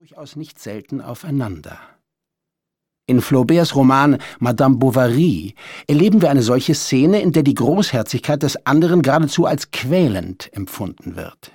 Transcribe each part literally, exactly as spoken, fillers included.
durchaus nicht selten aufeinander. In Flauberts Roman Madame Bovary erleben wir eine solche Szene, in der die Großherzigkeit des anderen geradezu als quälend empfunden wird.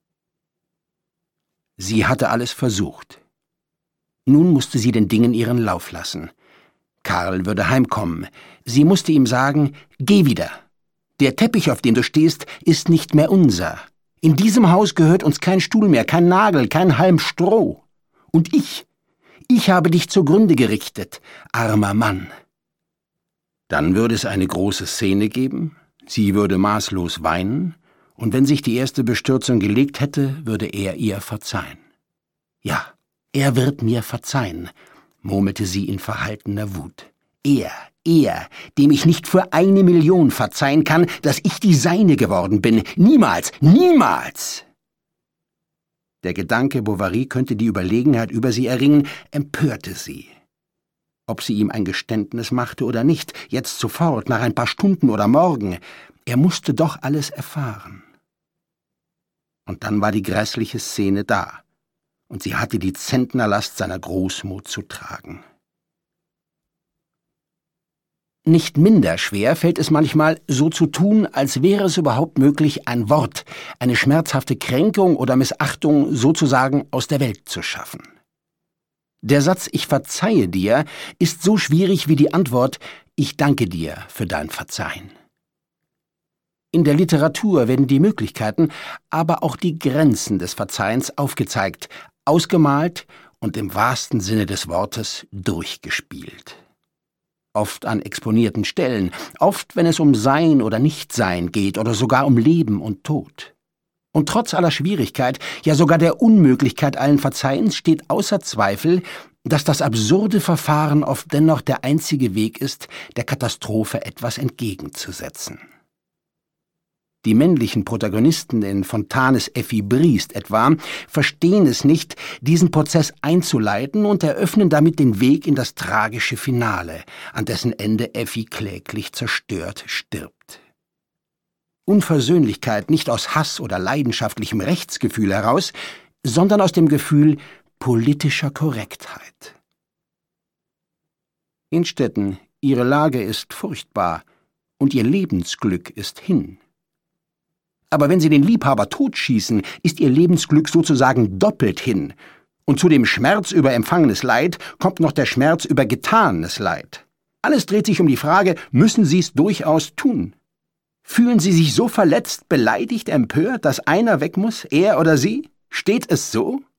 Sie hatte alles versucht. Nun musste sie den Dingen ihren Lauf lassen. Karl würde heimkommen. Sie musste ihm sagen, »Geh wieder. Der Teppich, auf dem du stehst, ist nicht mehr unser. In diesem Haus gehört uns kein Stuhl mehr, kein Nagel, kein Halm Stroh. Und ich, ich habe dich zugrunde gerichtet, armer Mann.« Dann würde es eine große Szene geben, sie würde maßlos weinen, und wenn sich die erste Bestürzung gelegt hätte, würde er ihr verzeihen. »Ja, er wird mir verzeihen«, murmelte sie in verhaltener Wut. »Er, er, dem ich nicht für eine Million verzeihen kann, dass ich die Seine geworden bin. Niemals, niemals!« Der Gedanke, Bovary könnte die Überlegenheit über sie erringen, empörte sie. Ob sie ihm ein Geständnis machte oder nicht, jetzt sofort, nach ein paar Stunden oder morgen, er musste doch alles erfahren. Und dann war die grässliche Szene da, und sie hatte die Zentnerlast seiner Großmut zu tragen. Nicht minder schwer fällt es manchmal, so zu tun, als wäre es überhaupt möglich, ein Wort, eine schmerzhafte Kränkung oder Missachtung sozusagen aus der Welt zu schaffen. Der Satz »Ich verzeihe dir« ist so schwierig wie die Antwort »Ich danke dir für dein Verzeihen«. In der Literatur werden die Möglichkeiten, aber auch die Grenzen des Verzeihens aufgezeigt, ausgemalt und im wahrsten Sinne des Wortes durchgespielt. Oft an exponierten Stellen, oft, wenn es um Sein oder Nichtsein geht oder sogar um Leben und Tod. Und trotz aller Schwierigkeit, ja sogar der Unmöglichkeit allen Verzeihens, steht außer Zweifel, dass das absurde Verfahren oft dennoch der einzige Weg ist, der Katastrophe etwas entgegenzusetzen. Die männlichen Protagonisten in Fontanes Effi Briest etwa verstehen es nicht, diesen Prozess einzuleiten und eröffnen damit den Weg in das tragische Finale, an dessen Ende Effi kläglich zerstört stirbt. Unversöhnlichkeit nicht aus Hass oder leidenschaftlichem Rechtsgefühl heraus, sondern aus dem Gefühl politischer Korrektheit. Innstetten, ihre Lage ist furchtbar und ihr Lebensglück ist hin. Aber wenn sie den Liebhaber totschießen, ist ihr Lebensglück sozusagen doppelt hin. Und zu dem Schmerz über empfangenes Leid kommt noch der Schmerz über getanes Leid. Alles dreht sich um die Frage, müssen sie es durchaus tun? Fühlen sie sich so verletzt, beleidigt, empört, dass einer weg muss, er oder sie? Steht es so?